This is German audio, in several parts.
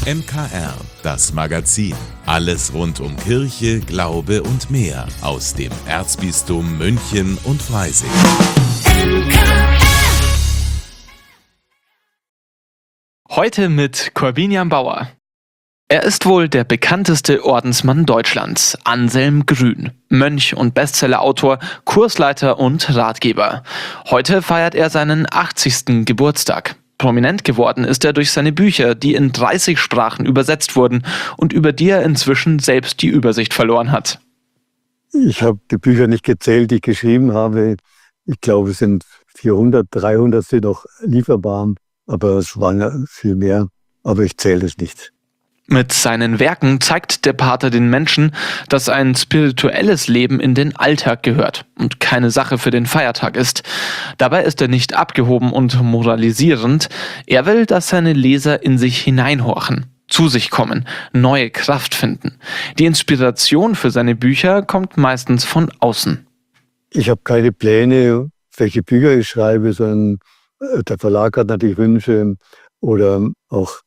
MKR, das Magazin. Alles rund um Kirche, Glaube und mehr aus dem Erzbistum München und Freising. Heute mit Corbinian Bauer. Er ist wohl der bekannteste Ordensmann Deutschlands, Anselm Grün. Mönch und Bestsellerautor, Kursleiter und Ratgeber. Heute feiert er seinen 80. Geburtstag. Prominent geworden ist er durch seine Bücher, die in 30 Sprachen übersetzt wurden und über die er inzwischen selbst die Übersicht verloren hat. Ich habe die Bücher nicht gezählt, die ich geschrieben habe. Ich glaube, es sind 400, 300 sind noch lieferbar, aber es waren ja viel mehr. Aber ich zähle es nicht. Mit seinen Werken zeigt der Pater den Menschen, dass ein spirituelles Leben in den Alltag gehört und keine Sache für den Feiertag ist. Dabei ist er nicht abgehoben und moralisierend. Er will, dass seine Leser in sich hineinhorchen, zu sich kommen, neue Kraft finden. Die Inspiration für seine Bücher kommt meistens von außen. Ich habe keine Pläne, welche Bücher ich schreibe, sondern der Verlag hat natürlich Wünsche oder auch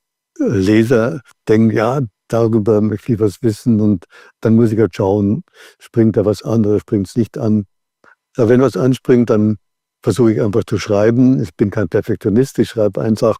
Leser denken, ja, darüber möchte ich was wissen und dann muss ich halt schauen, springt da was an oder springt es nicht an. Aber wenn was anspringt, dann versuche ich einfach zu schreiben. Ich bin kein Perfektionist, ich schreibe einfach.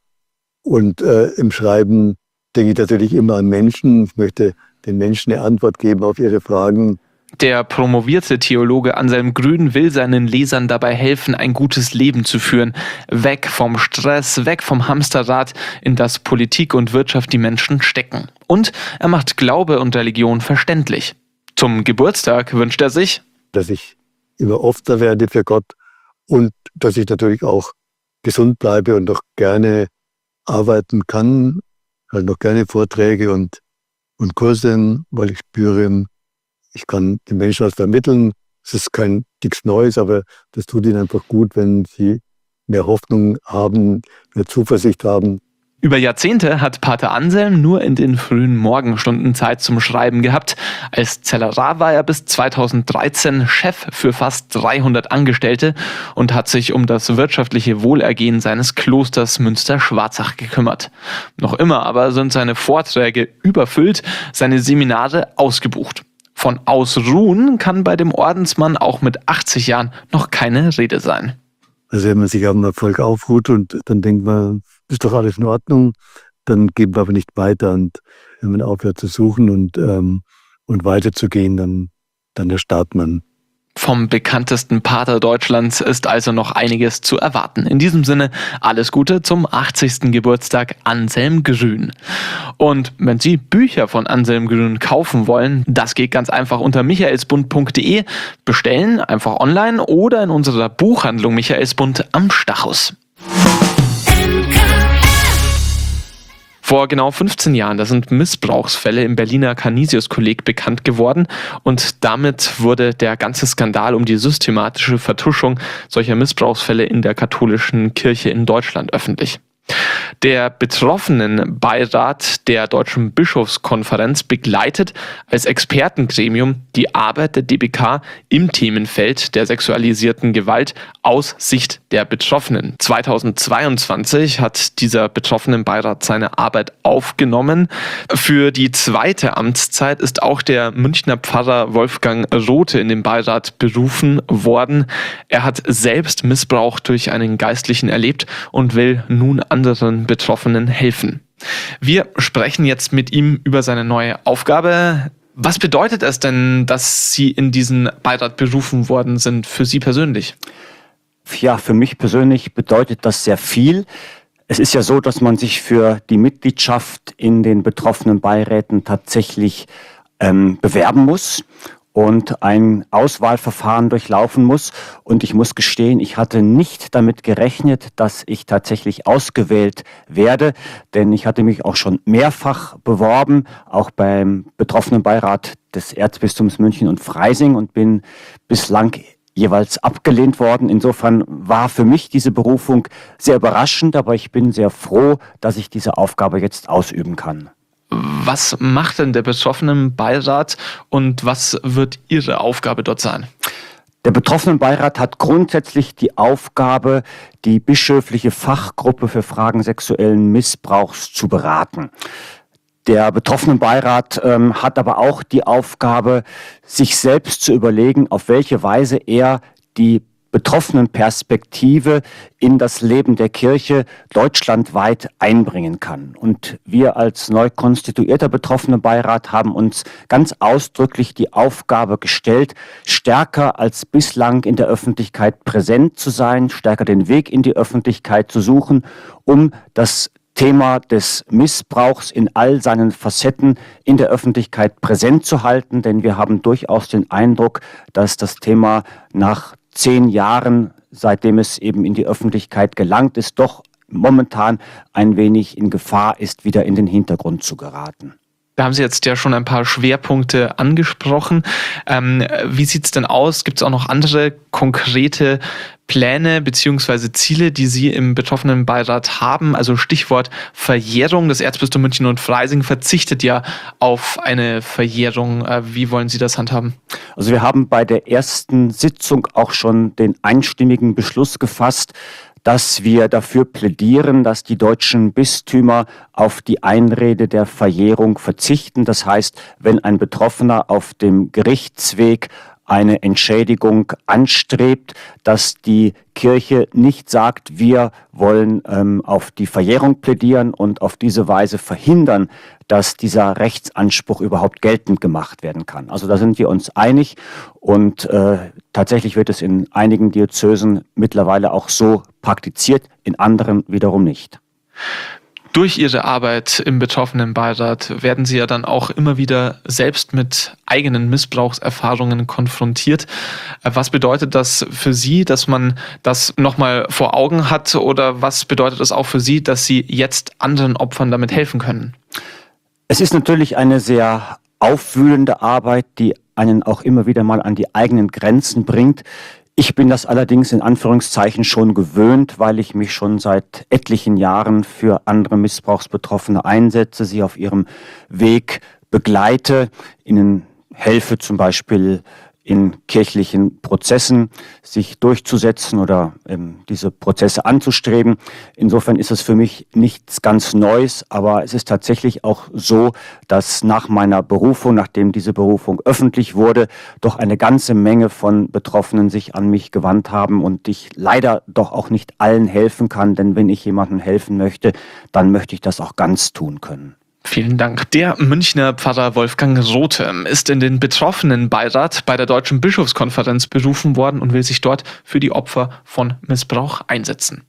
Und im Schreiben denke ich natürlich immer an Menschen. Ich möchte den Menschen eine Antwort geben auf ihre Fragen. Der promovierte Theologe Anselm Grün will seinen Lesern dabei helfen, ein gutes Leben zu führen. Weg vom Stress, weg vom Hamsterrad, in das Politik und Wirtschaft die Menschen stecken. Und er macht Glaube und Religion verständlich. Zum Geburtstag wünscht er sich, dass ich immer offener werde für Gott und dass ich natürlich auch gesund bleibe und noch gerne arbeiten kann, halt noch gerne Vorträge und Kurse, weil ich spüre, ich kann den Menschen was vermitteln. Es ist nichts Neues, aber das tut ihnen einfach gut, wenn sie mehr Hoffnung haben, mehr Zuversicht haben. Über Jahrzehnte hat Pater Anselm nur in den frühen Morgenstunden Zeit zum Schreiben gehabt. Als Zellerar war er bis 2013 Chef für fast 300 Angestellte und hat sich um das wirtschaftliche Wohlergehen seines Klosters Münster-Schwarzach gekümmert. Noch immer aber sind seine Vorträge überfüllt, seine Seminare ausgebucht. Von Ausruhen kann bei dem Ordensmann auch mit 80 Jahren noch keine Rede sein. Also wenn man sich am Erfolg aufruht und dann denkt man, ist doch alles in Ordnung, dann geht man aber nicht weiter. Und wenn man aufhört zu suchen und weiterzugehen, dann erstarrt man. Vom bekanntesten Pater Deutschlands ist also noch einiges zu erwarten. In diesem Sinne, alles Gute zum 80. Geburtstag Anselm Grün. Und wenn Sie Bücher von Anselm Grün kaufen wollen, das geht ganz einfach unter michaelsbund.de. Bestellen, einfach online oder in unserer Buchhandlung Michaelsbund am Stachus. Vor genau 15 Jahren, da sind Missbrauchsfälle im Berliner Canisius-Kolleg bekannt geworden und damit wurde der ganze Skandal um die systematische Vertuschung solcher Missbrauchsfälle in der katholischen Kirche in Deutschland öffentlich. Der Betroffenenbeirat der Deutschen Bischofskonferenz begleitet als Expertengremium die Arbeit der DBK im Themenfeld der sexualisierten Gewalt aus Sicht der Betroffenen. 2022 hat dieser Betroffenenbeirat seine Arbeit aufgenommen. Für die zweite Amtszeit ist auch der Münchner Pfarrer Wolfgang Rothe in den Beirat berufen worden. Er hat selbst Missbrauch durch einen Geistlichen erlebt und will nun anderen Betroffenen helfen. Wir sprechen jetzt mit ihm über seine neue Aufgabe. Was bedeutet es denn, dass Sie in diesen Beirat berufen worden sind, für Sie persönlich? Ja, für mich persönlich bedeutet das sehr viel. Es ist ja so, dass man sich für die Mitgliedschaft in den betroffenen Beiräten tatsächlich bewerben muss und ein Auswahlverfahren durchlaufen muss. Und ich muss gestehen, ich hatte nicht damit gerechnet, dass ich tatsächlich ausgewählt werde, denn ich hatte mich auch schon mehrfach beworben, auch beim betroffenen Beirat des Erzbistums München und Freising und bin bislang jeweils abgelehnt worden. Insofern war für mich diese Berufung sehr überraschend, aber ich bin sehr froh, dass ich diese Aufgabe jetzt ausüben kann. Was macht denn der Betroffenenbeirat und was wird Ihre Aufgabe dort sein? Der Betroffenenbeirat hat grundsätzlich die Aufgabe, die bischöfliche Fachgruppe für Fragen sexuellen Missbrauchs zu beraten. Der Betroffenenbeirat hat aber auch die Aufgabe, sich selbst zu überlegen, auf welche Weise er die Betroffenenperspektive in das Leben der Kirche deutschlandweit einbringen kann. Und wir als neu konstituierter Betroffenenbeirat haben uns ganz ausdrücklich die Aufgabe gestellt, stärker als bislang in der Öffentlichkeit präsent zu sein, stärker den Weg in die Öffentlichkeit zu suchen, um das Thema des Missbrauchs in all seinen Facetten in der Öffentlichkeit präsent zu halten, denn wir haben durchaus den Eindruck, dass das Thema nach 10 Jahren, seitdem es eben in die Öffentlichkeit gelangt ist, doch momentan ein wenig in Gefahr ist, wieder in den Hintergrund zu geraten. Da haben Sie jetzt ja schon ein paar Schwerpunkte angesprochen. Wie sieht es denn aus? Gibt es auch noch andere konkrete Pläne bzw. Ziele, die Sie im Betroffenenbeirat haben? Also Stichwort Verjährung. Das Erzbistum München und Freising verzichtet ja auf eine Verjährung. Wie wollen Sie das handhaben? Also wir haben bei der ersten Sitzung auch schon den einstimmigen Beschluss gefasst, dass wir dafür plädieren, dass die deutschen Bistümer auf die Einrede der Verjährung verzichten. Das heißt, wenn ein Betroffener auf dem Gerichtsweg eine Entschädigung anstrebt, dass die Kirche nicht sagt, wir wollen auf die Verjährung plädieren und auf diese Weise verhindern, dass dieser Rechtsanspruch überhaupt geltend gemacht werden kann. Also da sind wir uns einig und tatsächlich wird es in einigen Diözesen mittlerweile auch so praktiziert, in anderen wiederum nicht. Durch Ihre Arbeit im Betroffenenbeirat werden Sie ja dann auch immer wieder selbst mit eigenen Missbrauchserfahrungen konfrontiert. Was bedeutet das für Sie, dass man das nochmal vor Augen hat, oder was bedeutet es auch für Sie, dass Sie jetzt anderen Opfern damit helfen können? Es ist natürlich eine sehr aufwühlende Arbeit, die einen auch immer wieder mal an die eigenen Grenzen bringt. Ich bin das allerdings in Anführungszeichen schon gewöhnt, weil ich mich schon seit etlichen Jahren für andere Missbrauchsbetroffene einsetze, sie auf ihrem Weg begleite, ihnen helfe zum Beispiel in kirchlichen Prozessen sich durchzusetzen oder diese Prozesse anzustreben. Insofern ist es für mich nichts ganz Neues, aber es ist tatsächlich auch so, dass nach meiner Berufung, nachdem diese Berufung öffentlich wurde, doch eine ganze Menge von Betroffenen sich an mich gewandt haben und ich leider doch auch nicht allen helfen kann, denn wenn ich jemandem helfen möchte, dann möchte ich das auch ganz tun können. Vielen Dank. Der Münchner Pfarrer Wolfgang Rothe ist in den Betroffenenbeirat bei der Deutschen Bischofskonferenz berufen worden und will sich dort für die Opfer von Missbrauch einsetzen.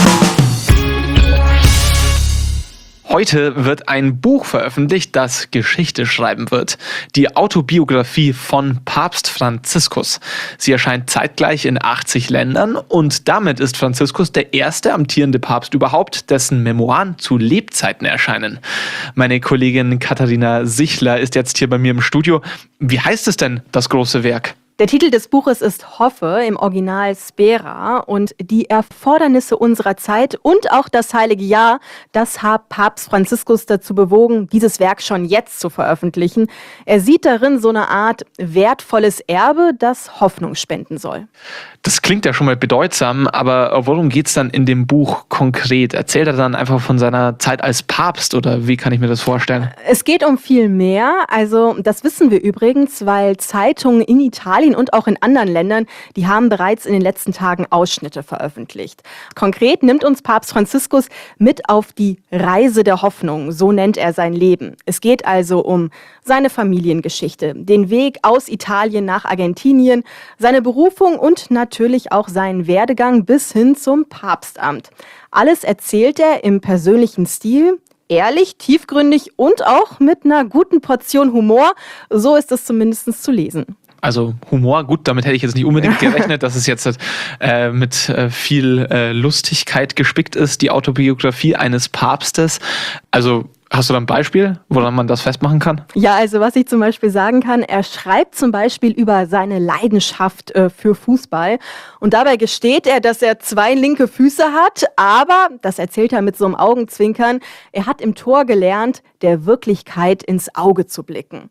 Heute wird ein Buch veröffentlicht, das Geschichte schreiben wird. Die Autobiografie von Papst Franziskus. Sie erscheint zeitgleich in 80 Ländern und damit ist Franziskus der erste amtierende Papst überhaupt, dessen Memoiren zu Lebzeiten erscheinen. Meine Kollegin Katharina Sichler ist jetzt hier bei mir im Studio. Wie heißt es denn, das große Werk? Der Titel des Buches ist Hoffe, im Original Spera, und die Erfordernisse unserer Zeit und auch das Heilige Jahr, das hat Papst Franziskus dazu bewogen, dieses Werk schon jetzt zu veröffentlichen. Er sieht darin so eine Art wertvolles Erbe, das Hoffnung spenden soll. Das klingt ja schon mal bedeutsam, aber worum geht es dann in dem Buch konkret? Erzählt er dann einfach von seiner Zeit als Papst oder wie kann ich mir das vorstellen? Es geht um viel mehr, also das wissen wir übrigens, weil Zeitungen in Italien und auch in anderen Ländern, die haben bereits in den letzten Tagen Ausschnitte veröffentlicht. Konkret nimmt uns Papst Franziskus mit auf die Reise der Hoffnung, so nennt er sein Leben. Es geht also um seine Familiengeschichte, den Weg aus Italien nach Argentinien, seine Berufung und natürlich auch seinen Werdegang bis hin zum Papstamt. Alles erzählt er im persönlichen Stil, ehrlich, tiefgründig und auch mit einer guten Portion Humor. So ist es zumindest zu lesen. Also Humor, gut, damit hätte ich jetzt nicht unbedingt gerechnet, dass es jetzt mit viel Lustigkeit gespickt ist, die Autobiografie eines Papstes. Also hast du da ein Beispiel, woran man das festmachen kann? Ja, also was ich zum Beispiel sagen kann, er schreibt zum Beispiel über seine Leidenschaft für Fußball und dabei gesteht er, dass er 2 linke Füße hat, aber, das erzählt er mit so einem Augenzwinkern, er hat im Tor gelernt, der Wirklichkeit ins Auge zu blicken.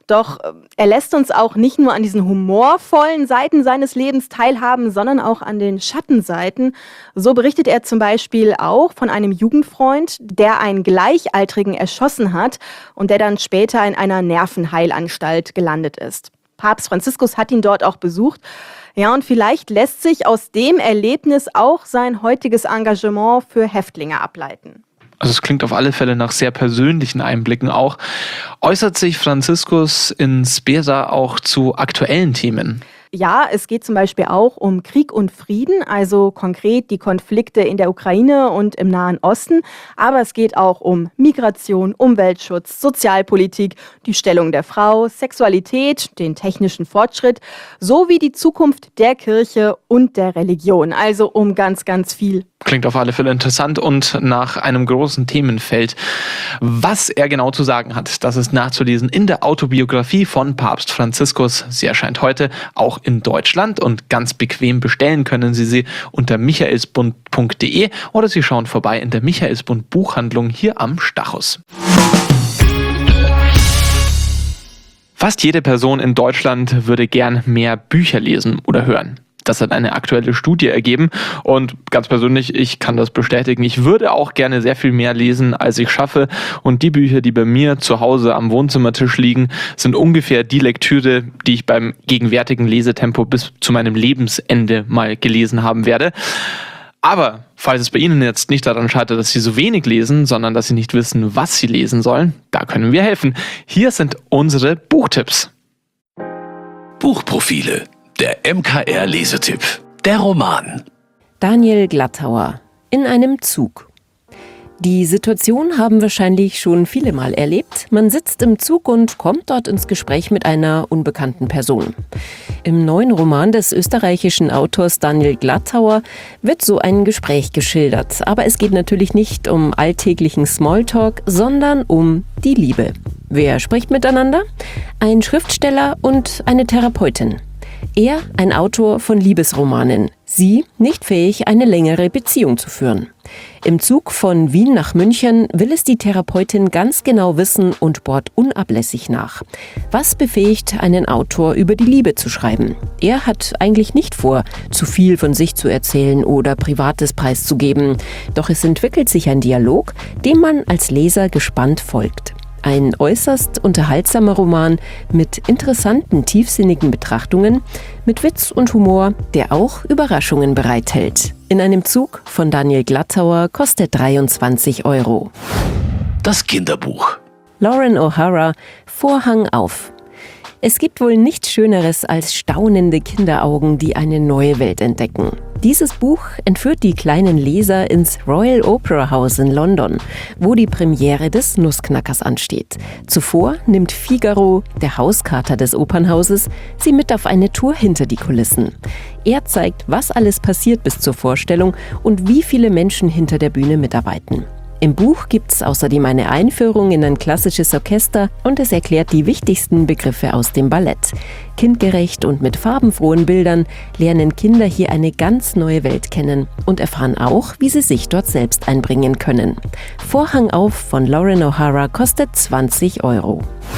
Doch er lässt uns auch nicht nur an diesen humorvollen Seiten seines Lebens teilhaben, sondern auch an den Schattenseiten. So berichtet er zum Beispiel auch von einem Jugendfreund, der einen Gleichaltrigen erschossen hat und der dann später in einer Nervenheilanstalt gelandet ist. Papst Franziskus hat ihn dort auch besucht. Ja, und vielleicht lässt sich aus dem Erlebnis auch sein heutiges Engagement für Häftlinge ableiten. Also es klingt auf alle Fälle nach sehr persönlichen Einblicken auch. Äußert sich Franziskus in Spesa auch zu aktuellen Themen? Ja, es geht zum Beispiel auch um Krieg und Frieden, also konkret die Konflikte in der Ukraine und im Nahen Osten. Aber es geht auch um Migration, Umweltschutz, Sozialpolitik, die Stellung der Frau, Sexualität, den technischen Fortschritt sowie die Zukunft der Kirche und der Religion. Also um ganz, ganz viel. Klingt auf alle Fälle interessant und nach einem großen Themenfeld. Was er genau zu sagen hat, das ist nachzulesen in der Autobiografie von Papst Franziskus. Sie erscheint heute auch in Deutschland und ganz bequem bestellen können Sie sie unter michaelsbund.de oder Sie schauen vorbei in der Michaelsbund Buchhandlung hier am Stachus. Fast jede Person in Deutschland würde gern mehr Bücher lesen oder hören. Das hat eine aktuelle Studie ergeben und ganz persönlich, ich kann das bestätigen. Ich würde auch gerne sehr viel mehr lesen, als ich schaffe, und die Bücher, die bei mir zu Hause am Wohnzimmertisch liegen, sind ungefähr die Lektüre, die ich beim gegenwärtigen Lesetempo bis zu meinem Lebensende mal gelesen haben werde. Aber falls es bei Ihnen jetzt nicht daran scheitert, dass Sie so wenig lesen, sondern dass Sie nicht wissen, was Sie lesen sollen, da können wir helfen. Hier sind unsere Buchtipps. Buchprofile. Der MKR-Lesetipp. Der Roman. Daniel Glattauer. In einem Zug. Die Situation haben wahrscheinlich schon viele Mal erlebt. Man sitzt im Zug und kommt dort ins Gespräch mit einer unbekannten Person. Im neuen Roman des österreichischen Autors Daniel Glattauer wird so ein Gespräch geschildert. Aber es geht natürlich nicht um alltäglichen Smalltalk, sondern um die Liebe. Wer spricht miteinander? Ein Schriftsteller und eine Therapeutin. Er, ein Autor von Liebesromanen. Sie, nicht fähig, eine längere Beziehung zu führen. Im Zug von Wien nach München will es die Therapeutin ganz genau wissen und bohrt unablässig nach. Was befähigt einen Autor, über die Liebe zu schreiben? Er hat eigentlich nicht vor, zu viel von sich zu erzählen oder Privates preiszugeben. Doch es entwickelt sich ein Dialog, dem man als Leser gespannt folgt. Ein äußerst unterhaltsamer Roman mit interessanten, tiefsinnigen Betrachtungen, mit Witz und Humor, der auch Überraschungen bereithält. In einem Zug von Daniel Glattauer kostet 23 €. Das Kinderbuch. Lauren O'Hara, Vorhang auf. Es gibt wohl nichts Schöneres als staunende Kinderaugen, die eine neue Welt entdecken. Dieses Buch entführt die kleinen Leser ins Royal Opera House in London, wo die Premiere des Nussknackers ansteht. Zuvor nimmt Figaro, der Hauskater des Opernhauses, sie mit auf eine Tour hinter die Kulissen. Er zeigt, was alles passiert bis zur Vorstellung und wie viele Menschen hinter der Bühne mitarbeiten. Im Buch gibt es außerdem eine Einführung in ein klassisches Orchester und es erklärt die wichtigsten Begriffe aus dem Ballett. Kindgerecht und mit farbenfrohen Bildern lernen Kinder hier eine ganz neue Welt kennen und erfahren auch, wie sie sich dort selbst einbringen können. Vorhang auf von Lauren O'Hara kostet 20 €.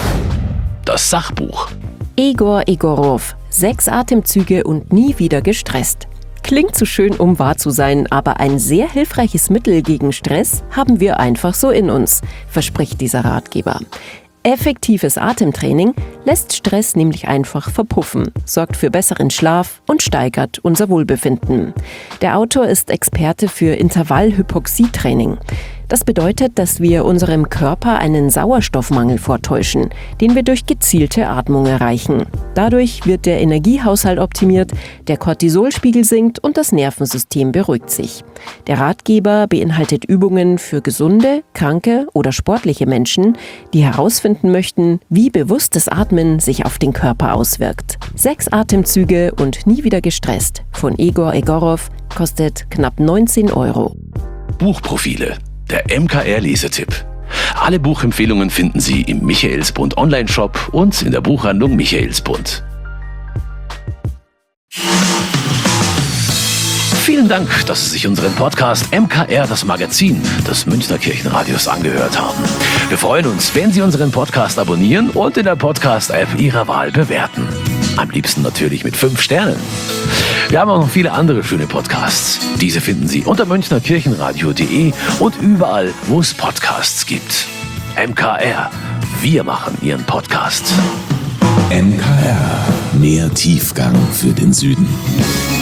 Das Sachbuch. Egor Egorov, 6 Atemzüge und nie wieder gestresst. Klingt zu schön, um wahr zu sein, aber ein sehr hilfreiches Mittel gegen Stress haben wir einfach so in uns, verspricht dieser Ratgeber. Effektives Atemtraining lässt Stress nämlich einfach verpuffen, sorgt für besseren Schlaf und steigert unser Wohlbefinden. Der Autor ist Experte für Intervallhypoxietraining. Das bedeutet, dass wir unserem Körper einen Sauerstoffmangel vortäuschen, den wir durch gezielte Atmung erreichen. Dadurch wird der Energiehaushalt optimiert, der Cortisolspiegel sinkt und das Nervensystem beruhigt sich. Der Ratgeber beinhaltet Übungen für gesunde, kranke oder sportliche Menschen, die herausfinden möchten, wie bewusstes Atmen sich auf den Körper auswirkt. 6 Atemzüge und nie wieder gestresst von Egor Egorov kostet knapp 19 €. Buchprofile. Der MKR-Lesetipp. Alle Buchempfehlungen finden Sie im Michaelsbund Online-Shop und in der Buchhandlung Michaelsbund. Vielen Dank, dass Sie sich unseren Podcast MKR, das Magazin des Münchner Kirchenradios, angehört haben. Wir freuen uns, wenn Sie unseren Podcast abonnieren und in der Podcast-App Ihrer Wahl bewerten. Am liebsten natürlich mit 5 Sternen. Wir haben auch noch viele andere schöne Podcasts. Diese finden Sie unter münchnerkirchenradio.de und überall, wo es Podcasts gibt. MKR, wir machen Ihren Podcast. MKR, mehr Tiefgang für den Süden.